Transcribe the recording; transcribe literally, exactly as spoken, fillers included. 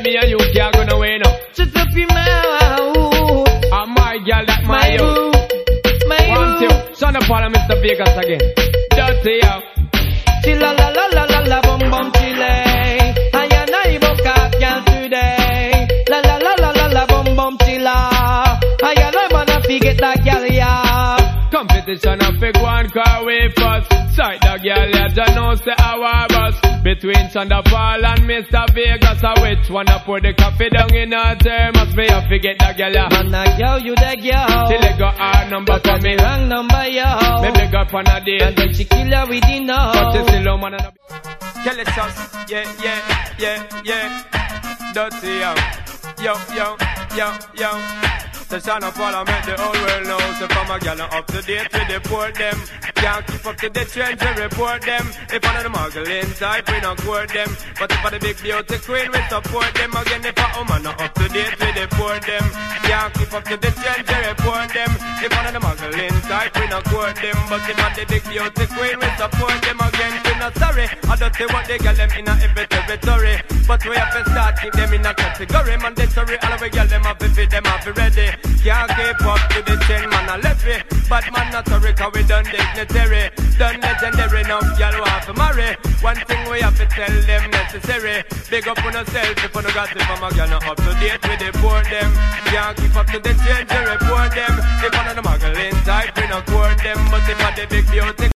me and you can't go nowhere now. Shut up your mouth. And my girl, that my, My you. boo, my Want boo. you. Son of Paul and Mister Vegas again. Dirty, yo. Chilla la la la la la bum bum chile. I and I book up girl today. La la la la la la bum bum chilla. I and I wanna forget that girl, yeah. Competition of big one car way first. Sight the girl, yeah, just know say our bus. Between Shonda Paul and Mister Vegas, a which one to put the coffee down in her thermos? Me a forget the girl, yeah. Man, a girl, you the girl. She let go her number for me. Wrong number, yo. Me big up on a date. And then she kill her with the know. But you still a man and a Kelly sauce, yeah, yeah, yeah, yeah. Dirty, yo, yo, yo, yo, yo. So Shonda Paul I make the whole world know. So from a gal up to date with the port them. Can't keep up to the trends we report them. If one of the muggle inside we not court them. But if for the big beauty queen we support them. Again if a woman not up to date with the port them. Can't keep up to the trends we report them. If one of the muggle inside we not court them. But if for the big beauty queen we support them. Again we not sorry. I don't see what they get them in a every territory. But we have to start keep them in a category. Mandatory all we get them have to fit them have to ready. Can't keep up to the ten man a left it. But man not sorry cause we done dignitary. Done legendary enough y'all want to marry. One thing we have to tell them necessary. Big up on yourself if you no got it from a girl not up to date with the board them. Can't keep up to the change to report them. If one of the muggle inside we not court them. But if I the big beauty